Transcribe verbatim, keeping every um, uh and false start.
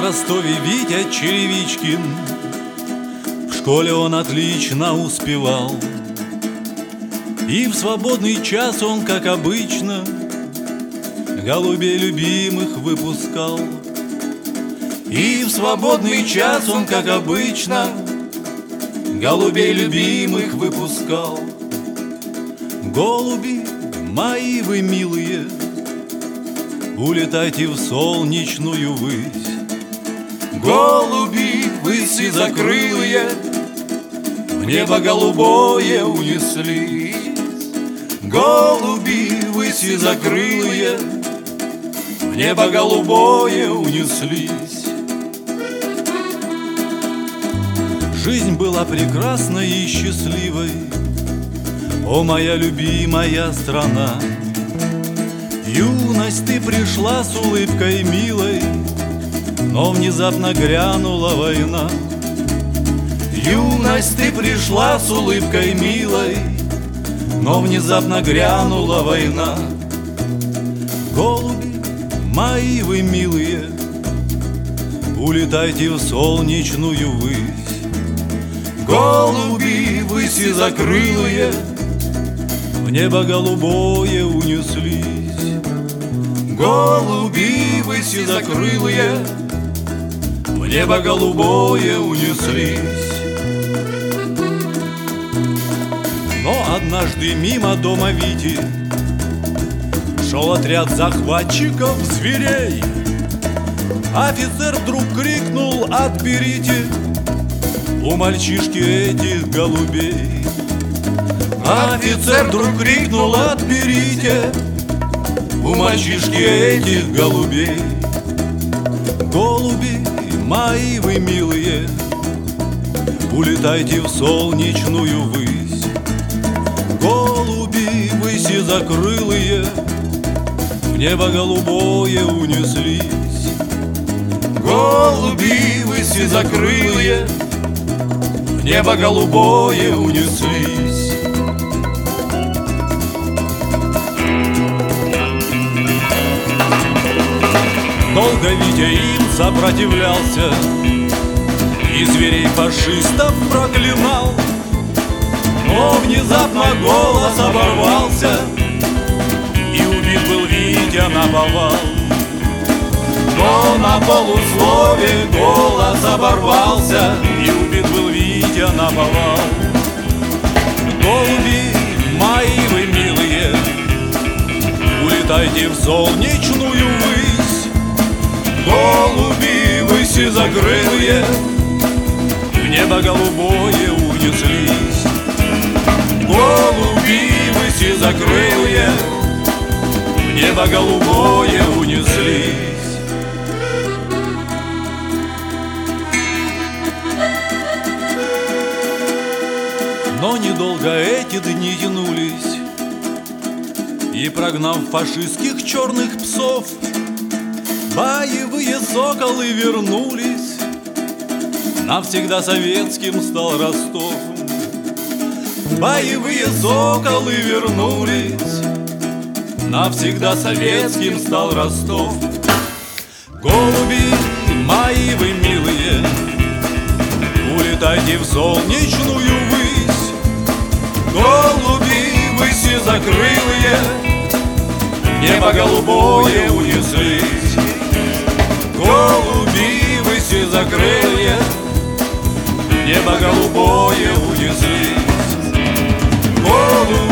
Ростове Витя Черевичкин. В школе он отлично успевал, и в свободный час он, как обычно, голубей любимых выпускал. И в свободный час он, как обычно, голубей любимых выпускал. Голуби мои вы милые, улетайте в солнечную высь. Голуби вы сизокрылые, в небо голубое унеслись. Голуби вы сизокрылые, в небо голубое унеслись. Жизнь была прекрасной и счастливой, о, моя любимая страна. Юность ты пришла с улыбкой милой, но внезапно грянула война. Юность ты пришла с улыбкой милой, но внезапно грянула война. Голуби мои вы милые, улетайте в солнечную высь. Голуби вы сизокрылые, в небо голубое унеслись. Голуби вы сизокрылые, в небо голубое унеслись. Но однажды мимо дома Вити шел отряд захватчиков зверей. Офицер вдруг крикнул: отберите у мальчишки этих голубей. Офицер вдруг крикнул: отберите у мальчишки этих голубей. Голуби мои вы милые, улетайте в солнечную высь. Голуби вы сизокрылые, в небо голубое унеслись. Голуби вы сизокрылые, в небо голубое унеслись. Долго Витя им сопротивлялся и зверей фашистов проклинал. Но внезапно голос оборвался, и убит был Витя наповал. Но на полуслове голос оборвался, и убит был Витя наповал. Голуби мои вы милые, улетайте в солнечную высь. Голуби вы сизокрылые, в небо голубое унеслись. Голуби вы сизокрылые, в небо голубое унеслись. Но недолго эти дни тянулись, и, прогнав фашистских черных псов, боевые соколы вернулись. Навсегда советским стал Ростов. Боевые соколы вернулись, навсегда советским стал Ростов. Голуби мои вы милые, улетайте в солнечную высь. Голуби вы сизокрылые, небо голубое унеслись. Голуби вы сизокрылые, небо голубое унеслись. Голуби